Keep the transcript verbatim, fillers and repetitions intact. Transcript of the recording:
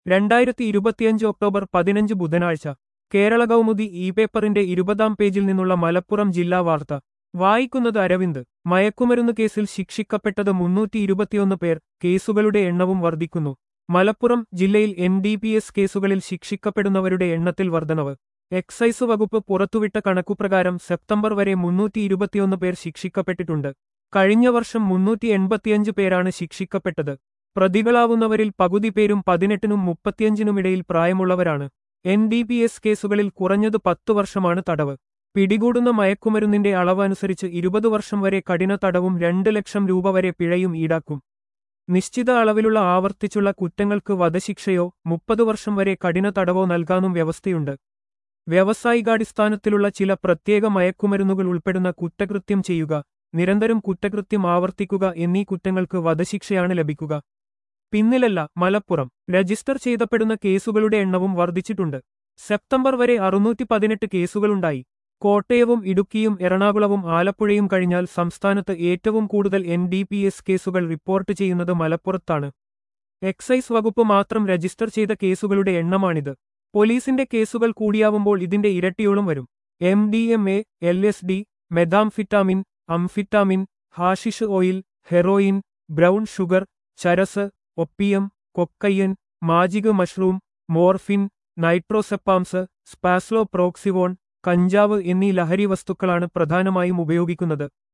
രണ്ടായിരത്തി ഇരുപത്തിയഞ്ച് ഒക്ടോബർ പതിനഞ്ച് ബുധനാഴ്ച കേരള കൗമുദി ഇ പേപ്പറിന്റെ ഇരുപതാം പേജിൽ നിന്നുള്ള മലപ്പുറം ജില്ലാ വാർത്ത വായിക്കുന്നത് അരവിന്ദ്. മയക്കുമരുന്ന് കേസിൽ ശിക്ഷിക്കപ്പെട്ടത് മുന്നൂറ്റി ഇരുപത്തിയൊന്ന് പേർ, കേസുകളുടെ എണ്ണവും വർദ്ധിക്കുന്നു. മലപ്പുറം ജില്ലയിൽ എൻ ഡി പി എസ് കേസുകളിൽ ശിക്ഷിക്കപ്പെടുന്നവരുടെ എണ്ണത്തിൽ വർധനവ്. എക്സൈസ് വകുപ്പ് പുറത്തുവിട്ട കണക്കുപ്രകാരം സെപ്റ്റംബർ വരെ മുന്നൂറ്റി ഇരുപത്തിയൊന്ന് പേർ ശിക്ഷിക്കപ്പെട്ടിട്ടുണ്ട്. കഴിഞ്ഞ വർഷം മുന്നൂറ്റി എൺപത്തിയഞ്ച് പേരാണ് ശിക്ഷിക്കപ്പെട്ടത്. പ്രതികളാവുന്നവരിൽ പകുതി പേരും പതിനെട്ടിനും മുപ്പത്തിയഞ്ചിനുമിടയിൽ പ്രായമുള്ളവരാണ്. എൻ ഡി പി എസ് കേസുകളിൽ കുറഞ്ഞത് പത്തു വർഷമാണ് തടവ്. പിടികൂടുന്ന മയക്കുമരുന്നിന്റെ അളവ് അനുസരിച്ച് ഇരുപത് വർഷം വരെ കഠിന തടവും രണ്ട് ലക്ഷം രൂപ വരെ പിഴയും ഈടാക്കും. നിശ്ചിത അളവിലുള്ള ആവർത്തിച്ചുള്ള കുറ്റങ്ങൾക്ക് വധശിക്ഷയോ മുപ്പത് വർഷം വരെ കഠിന തടവോ നൽകാനും വ്യവസ്ഥയുണ്ട്. വ്യാവസായികാടിസ്ഥാനത്തിലുള്ള ചില പ്രത്യേക മയക്കുമരുന്നുകൾ ഉൾപ്പെടുന്ന കുറ്റകൃത്യം ചെയ്യുക, നിരന്തരം കുറ്റകൃത്യം ആവർത്തിക്കുക എന്നീ കുറ്റങ്ങൾക്ക് വധശിക്ഷയാണ് ലഭിക്കുക. പിന്നിലല്ല മലപ്പുറം. രജിസ്റ്റർ ചെയ്യപ്പെടുന്ന കേസുകളുടെ എണ്ണവും വർദ്ധിച്ചിട്ടുണ്ട്. സെപ്റ്റംബർ വരെ അറുന്നൂറ്റി പതിനെട്ട് കേസുകളുണ്ടായി. കോട്ടയവും ഇടുക്കിയും എറണാകുളവും ആലപ്പുഴയും കഴിഞ്ഞാൽ സംസ്ഥാനത്ത് ഏറ്റവും കൂടുതൽ എൻ ഡി പി എസ് കേസുകൾ റിപ്പോർട്ട് ചെയ്യുന്നത് മലപ്പുറത്താണ്. എക്സൈസ് വകുപ്പ് മാത്രം രജിസ്റ്റർ ചെയ്ത കേസുകളുടെ എണ്ണമാണിത്. പോലീസിന്റെ കേസുകൾ കൂടിയാവുമ്പോൾ ഇതിന്റെ ഇരട്ടിയോളം വരും. M D M A, L S D, methamphetamine, amphetamine, hashish oil, heroin, brown sugar, charas, opium, cocaine, magic mushroom, morphine, nitrazepams, Spasmo Proxyvon, കഞ്ചാവ് എന്നീ ലഹരി വസ്തുക്കളാണ് പ്രധാനമായും ഉപയോഗിക്കുന്നത്.